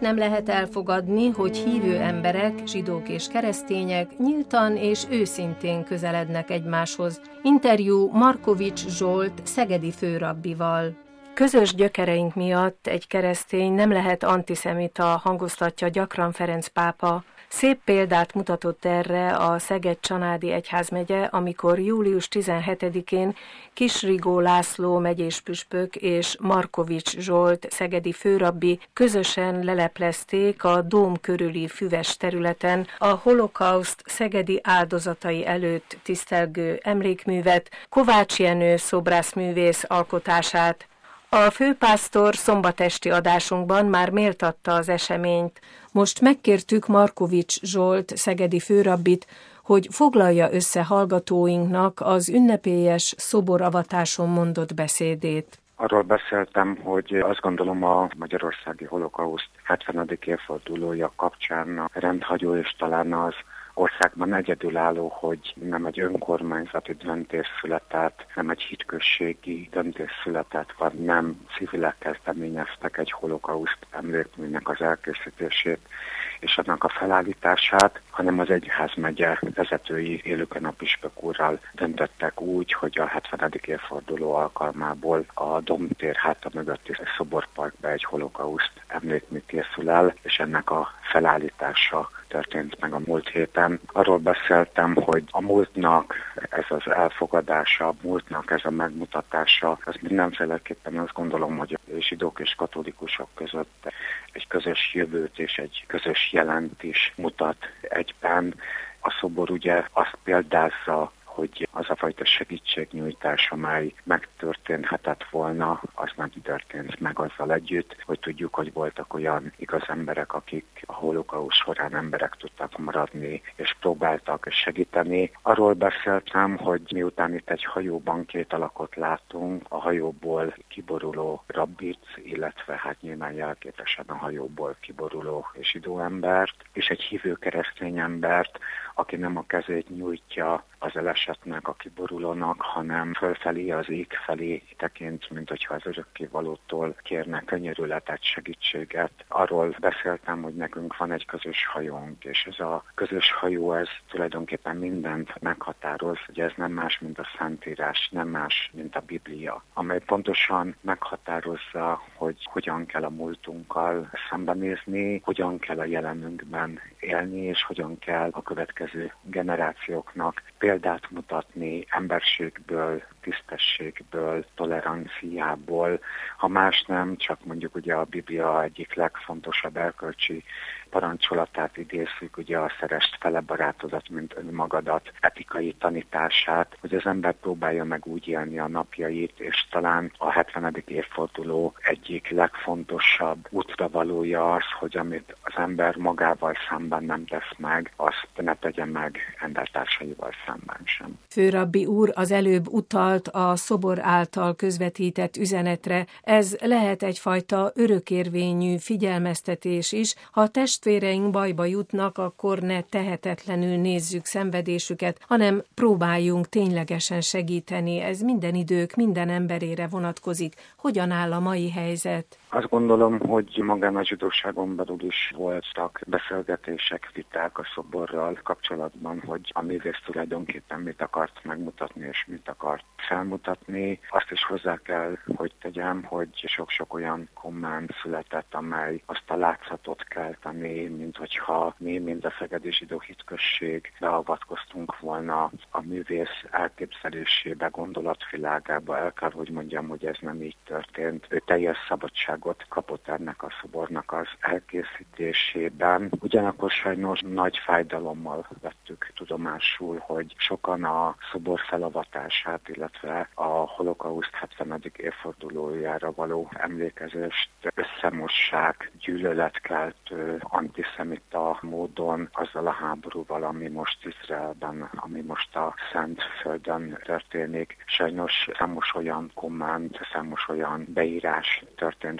nem lehet elfogadni, hogy hívő emberek, zsidók és keresztények nyíltan és őszintén közelednek egymáshoz. Interjú Markovics Zsolt szegedi főrabbival. Közös gyökereink miatt egy keresztény nem lehet antiszemita, hangoztatja gyakran Ferenc pápa. Szép példát mutatott erre a Szeged-Csanádi egyházmegye, amikor július 17-én Kisrigó László megyéspüspök és Markovics Zsolt szegedi főrabbi közösen leleplezték a dóm körüli füves területen a holokauszt szegedi áldozatai előtt tisztelgő emlékművet, Kovács Jenő szobrászművész alkotását. A főpásztor szombatesti adásunkban már méltatta az eseményt. Most megkértük Markovics Zsolt szegedi főrabbit, hogy foglalja össze hallgatóinknak az ünnepélyes szoboravatáson mondott beszédét. Arról beszéltem, hogy azt gondolom a magyarországi holokauszt 70. évfordulója kapcsán a rendhagyó és talán az országban egyedülálló, hogy nem egy önkormányzati döntés született, nem egy hitközségi döntés született, vagy nem civilek kezdeményeztek egy holokauszt emlékműnek az elkészítését és annak a felállítását, hanem az egyházmegye vezetői élőken a püspök úrral döntöttek úgy, hogy a 70. évforduló alkalmából a Domtér háta mögötti szoborparkba egy holokauszt emlékmű készül el, és ennek a felállítása történt meg a múlt héten. Arról beszéltem, hogy a múltnak ez az elfogadása, a múltnak ez a megmutatása, az mindenféleképpen azt gondolom, hogy a zsidók és katolikusok között egy közös jövőt és egy közös jelent is mutat egyben. A szobor ugye azt példázza, hogy az a fajta segítségnyújtás, amely megtörténhetett volna, az nem történt meg azzal együtt, hogy tudjuk, hogy voltak olyan igaz emberek, akik a holokauszt során emberek tudtak maradni, és próbáltak segíteni. Arról beszéltem, hogy miután itt egy hajóban két alakot látunk, a hajóból kiboruló rabbit, illetve hát nyilván jelképesen a hajóból kiboruló zsidó embert, és egy hívő keresztény embert, aki nem a kezét nyújtja az elesetnek, a kiborulónak, hanem fölfelé, az ég felé tekint, mint hogyha az örökkévalótól kérne könyörületet, segítséget. Arról beszéltem, hogy nekünk van egy közös hajónk, és ez a közös hajó, ez tulajdonképpen mindent meghatároz, hogy ez nem más, mint a Szentírás, nem más, mint a Biblia, amely pontosan meghatározza, hogy hogyan kell a múltunkkal szembenézni, hogyan kell a jelenünkben élni, és hogyan kell a következő generációknak példát mutatni emberségből, tisztességből, toleranciából. Ha más nem, csak mondjuk ugye a Biblia egyik legfontosabb erkölcsi parancsolatát idézzük, ugye a szeresd fele barátodat, mint önmagadat, etikai tanítását, hogy az ember próbálja meg úgy élni a napjait, és talán a 70. évforduló egyik legfontosabb útravalója az, hogy amit az ember magával szemben nem tesz meg, azt ne tegye meg embertársaival szemben sem. Főrabbi úr az előbb utalt a szobor által közvetített üzenetre. Ez lehet egyfajta örökérvényű figyelmeztetés is. Ha a testvéreink bajba jutnak, akkor ne tehetetlenül nézzük szenvedésüket, hanem próbáljunk ténylegesen segíteni. Ez minden idők, minden emberére vonatkozik. Hogyan áll a mai helyzet? Azt gondolom, hogy magán a zsidóságon belül is voltak beszélgetések, viták a szoborral kapcsolatban, hogy a művész tulajdonképpen mit akart megmutatni és mit akart felmutatni. Azt is hozzá kell, hogy tegyem, hogy sok-sok olyan komment született, amely azt a látszatot kelteni, mint hogyha mi, mint a szegedi zsidó hitközség beavatkoztunk volna a művész elképzelésébe, gondolatvilágába. El kell, hogy mondjam, hogy ez nem így történt. Ő teljes szabadságot kapott ennek a szobornak az elkészítésében. Ugyanakkor sajnos nagy fájdalommal vettük tudomásul, hogy sokan a szobor felavatását, illetve a holokauszt 70. évfordulójára való emlékezést összemossák gyűlöletkeltő, antiszemita módon azzal a háborúval, ami most Izraelben, ami most a Szentföldön történik. Sajnos számos olyan komment, számos olyan beírás történt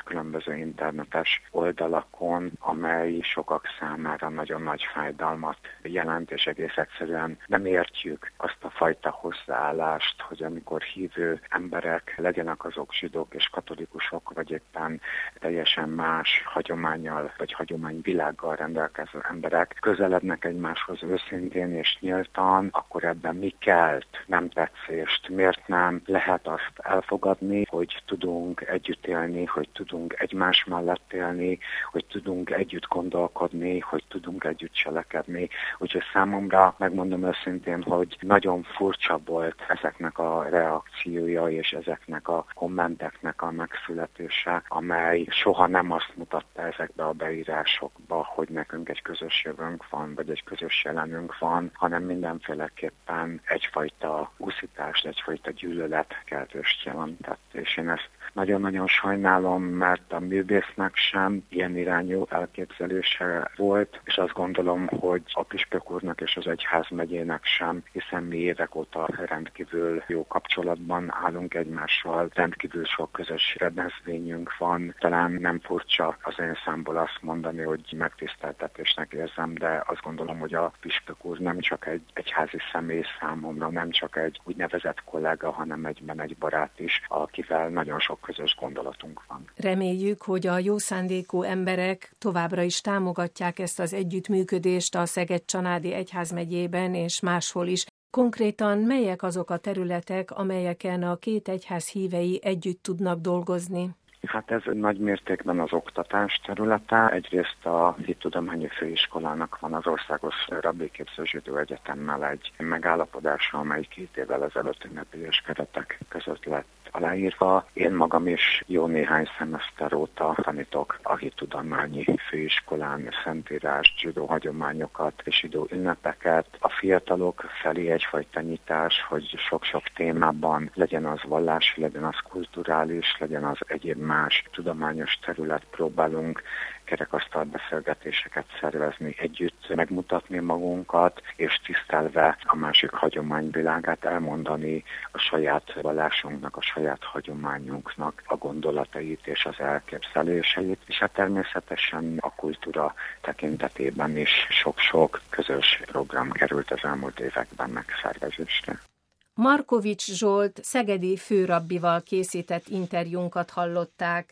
különböző internetes oldalakon, amely sokak számára nagyon nagy fájdalmat jelent, és egész egyszerűen nem értjük azt a fajta hozzáállást, hogy amikor hívő emberek, legyenek azok zsidók és katolikusok, vagy éppen teljesen más hagyománnyal vagy hagyományvilággal rendelkező emberek közelednek egymáshoz őszintén és nyíltan, akkor ebben mi kelt nem tetszést, miért nem lehet azt elfogadni, hogy tudunk együtt élni, hogy tudunk egymás mellett élni, hogy tudunk együtt gondolkodni, hogy tudunk együtt cselekedni. Úgyhogy számomra, megmondom őszintén, hogy nagyon furcsa volt ezeknek a reakciója és ezeknek a kommenteknek a megszületése, amely soha nem azt mutatta ezekbe a beírásokba, hogy nekünk egy közös jövőnk van, vagy egy közös jelenünk van, hanem mindenféleképpen egyfajta uszítást, egyfajta gyűlöletkeltést jelentett. És én ezt nagyon-nagyon sajnálom, mert a művésznek sem ilyen irányú elképzelése volt, és azt gondolom, hogy a püspök úrnak és az egyházmegyének sem, hiszen mi évek óta rendkívül jó kapcsolatban állunk egymással, rendkívül sok közös rendezvényünk van. Talán nem furcsa az én számból azt mondani, hogy megtiszteltetésnek érzem, de azt gondolom, hogy a püspök úr nem csak egy egyházi személy számomra, nem csak egy úgynevezett kollega, hanem egyben egy barát is, akivel nagyon sok közös gondolatunk van. Reméljük, hogy a jó szándékú emberek továbbra is támogatják ezt az együttműködést a Szeged-Csanádi Egyházmegyében és máshol is. Konkrétan melyek azok a területek, amelyeken a két egyház hívei együtt tudnak dolgozni? Hát ez nagy mértékben az oktatás területe. Egyrészt a Hittudományi Főiskolának van az Országos Rabbiképző Zsidó Egyetemmel egy megállapodása, amely 2 évvel ezelőtt ünnepélyes keretek között lett aláírva. Én magam is jó néhány szemeszter óta tanítok a Hittudományi Főiskolán szentírás, zsidó hagyományokat és zsidó ünnepeket. A fiatalok felé egyfajta nyitás, hogy sok-sok témában legyen az vallási, legyen az kulturális, legyen az egyéb más tudományos terület, próbálunk kerekasztal beszélgetéseket szervezni, együtt megmutatni magunkat, és tisztelve a másik hagyományvilágát elmondani a saját vallásunknak, a saját hagyományunknak a gondolatait és az elképzeléseit, és hát természetesen a kultúra tekintetében is sok-sok közös program került az elmúlt években megszervezésre. Markovics Zsolt szegedi főrabbival készített interjúnkat hallották.